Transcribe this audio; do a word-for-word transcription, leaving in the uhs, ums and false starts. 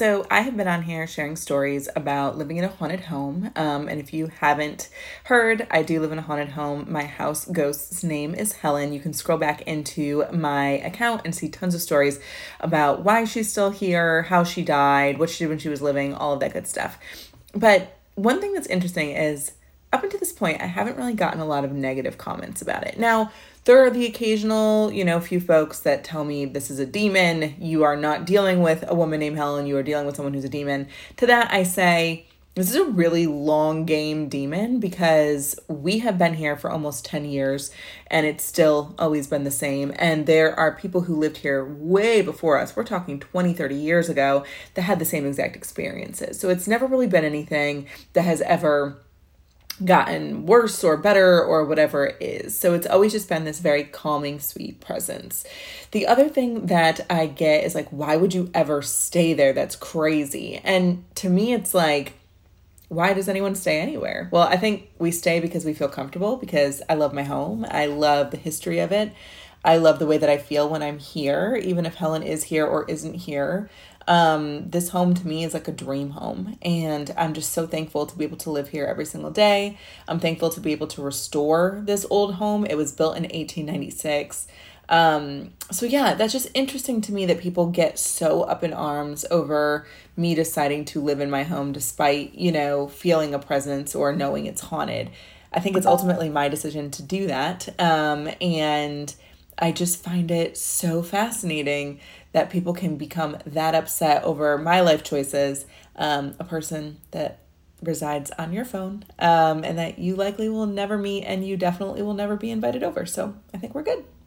So I have been on here sharing stories about living in a haunted home. Um, and if you haven't heard, I do live in a haunted home. My house ghost's name is Helen. You can scroll back into my account and see tons of stories about why she's still here, how she died, what she did when she was living, all of that good stuff. But one thing that's interesting is up until this point, I haven't really gotten a lot of negative comments about it. Now, there are the occasional, you know, few folks that tell me this is a demon. You are not dealing with a woman named Helen. You are dealing with someone who's a demon. To that, I say, this is a really long game demon because we have been here for almost ten years and it's still always been the same. And there are people who lived here way before us. We're talking twenty, thirty years ago that had the same exact experiences. So it's never really been anything that has ever gotten worse or better or whatever it is. So it's always just been this very calming, sweet presence. The other thing that I get is like, why would you ever stay there? That's crazy. And to me, it's like, why does anyone stay anywhere? Well, I think we stay because we feel comfortable, because I love my home. I love the history of it. I love the way that I feel when I'm here, even if Helen is here or isn't here. Um, this home to me is like a dream home, and I'm just so thankful to be able to live here every single day. I'm thankful to be able to restore this old home. It was built in eighteen ninety-six. Um, so yeah, that's just interesting to me that people get so up in arms over me deciding to live in my home despite, you know, feeling a presence or knowing it's haunted. I think it's ultimately my decision to do that. Um, and I just find it so fascinating that people can become that upset over my life choices, um, a person that resides on your phone, um, and that you likely will never meet and you definitely will never be invited over. So I think we're good.